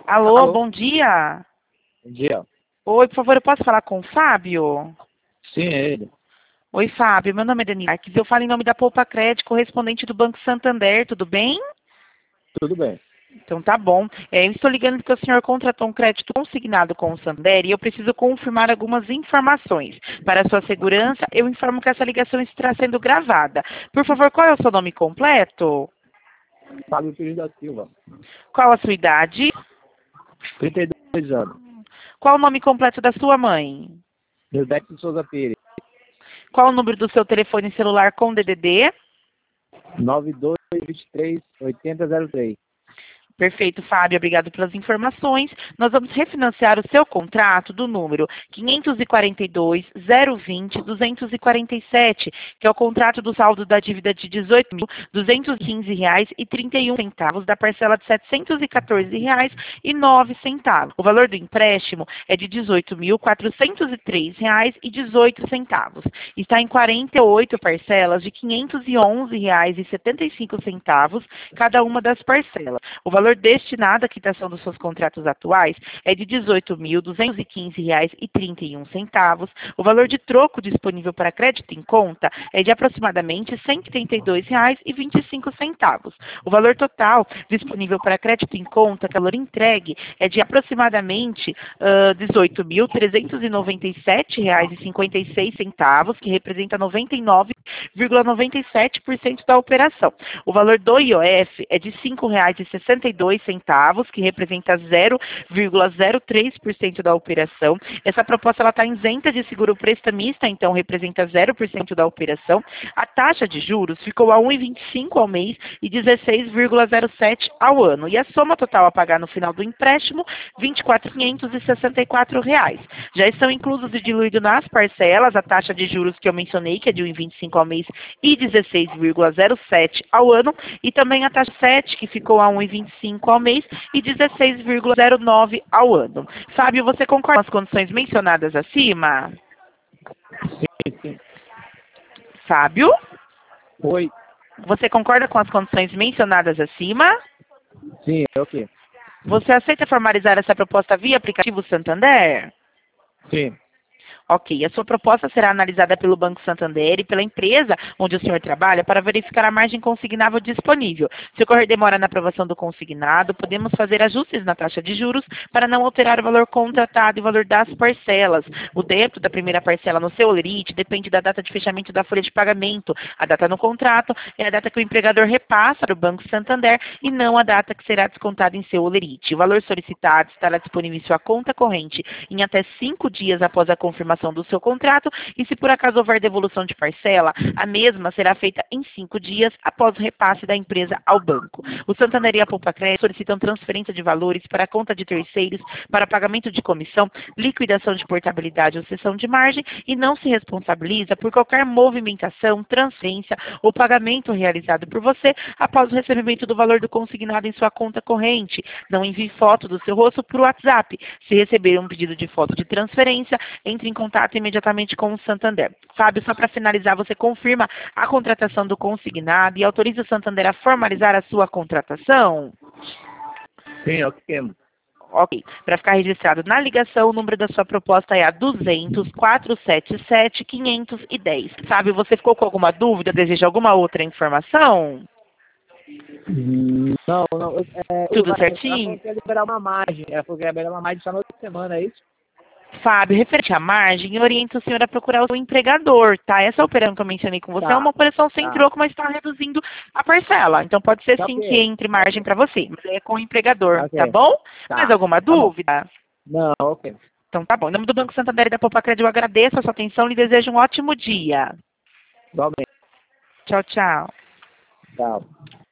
Alô, Alô? bom dia. Bom dia. Oi, por favor, eu posso falar com o Fábio? Sim, é ele. Oi, Fábio, meu nome é Dani Marques, eu falo em nome da Poupa Crédito, correspondente do Banco Santander, tudo bem? Tudo bem. Então tá bom. Eu estou ligando porque o senhor contratou um crédito consignado com o Santander e eu preciso confirmar algumas informações. Para a sua segurança, eu informo que essa ligação está sendo gravada. Por favor, qual é o seu nome completo? Fábio Pires da Silva. Qual a sua idade? 32 anos. Qual o nome completo da sua mãe? Rebeca de Souza Pires. Qual o número do seu telefone celular com DDD? 9223-8003. Perfeito, Fábio. Obrigado pelas informações. Nós vamos refinanciar o seu contrato do número 542.020.247, que é o contrato do saldo da dívida de R$ 18.215,31, da parcela de R$ 714,09. O valor do empréstimo é de R$ 18.403,18. Está em 48 parcelas de R$ 511,75, cada uma das parcelas. O valor destinado à quitação dos seus contratos atuais é de R$ 18.215,31. O valor de troco disponível para crédito em conta é de aproximadamente R$ 132,25. O valor total disponível para crédito em conta, que é o valor entregue, é de aproximadamente R$ 18.397,56, que representa 99,97% da operação. O valor do IOF é de R$ 5,62, que representa 0,03% da operação. Essa proposta está isenta de seguro prestamista, então representa 0% da operação. A taxa de juros ficou a 1,25 ao mês e 16,07 ao ano. E a soma total a pagar no final do empréstimo, R$ 24.564. Já estão inclusos e diluídos nas parcelas a taxa de juros que eu mencionei, que é de 1,25 ao mês e 16,07 ao ano, e também a taxa 7, que ficou a 1,25 ao mês e 16,09 ao ano. Fábio, você concorda com as condições mencionadas acima? Sim. Fábio, Oi. você concorda com as condições mencionadas acima? Sim, é o quê? Você aceita formalizar essa proposta via aplicativo Santander? Sim. Ok, a sua proposta será analisada pelo Banco Santander e pela empresa onde o senhor trabalha para verificar a margem consignável disponível. Se ocorrer demora na aprovação do consignado, podemos fazer ajustes na taxa de juros para não alterar o valor contratado e o valor das parcelas. O débito da primeira parcela no seu holerite depende da data de fechamento da folha de pagamento. A data no contrato é a data que o empregador repassa para o Banco Santander e não a data que será descontada em seu holerite. O valor solicitado estará disponível em sua conta corrente em até 5 dias após a confirmação do seu contrato, e se por acaso houver devolução de parcela, a mesma será feita em 5 dias após o repasse da empresa ao banco. O Santander e a Poupa Crédito solicitam transferência de valores para a conta de terceiros para pagamento de comissão, liquidação de portabilidade ou cessão de margem e não se responsabiliza por qualquer movimentação, transferência ou pagamento realizado por você após o recebimento do valor do consignado em sua conta corrente. Não envie foto do seu rosto por WhatsApp. Se receber um pedido de foto de transferência, entre em contato imediatamente com o Santander. Fábio, só para finalizar, você confirma a contratação do consignado e autoriza o Santander a formalizar a sua contratação? Sim, é o quê? Ok. Para ficar registrado na ligação, o número da sua proposta é a 200-477-510. Fábio, você ficou com alguma dúvida? Deseja alguma outra informação? Não. Tudo Ela certinho? falou que ia liberar uma margem. Ela falou que ia liberar uma margem só na outra semana, é isso? Fábio, referente à margem, oriento o senhor a procurar o seu empregador, tá? Essa operação que eu mencionei com você é uma operação sem troco, mas está reduzindo a parcela. Então pode ser Tá sim que ok. entre margem para você, mas é com o empregador, Ok. tá bom? Mais Tá. alguma Tá bom. dúvida? Não, ok. Então tá bom. Em nome do Banco Santander e da Poupa Crédito, eu agradeço a sua atenção e lhe desejo um ótimo dia. Igualmente. Tchau, tchau. Tchau.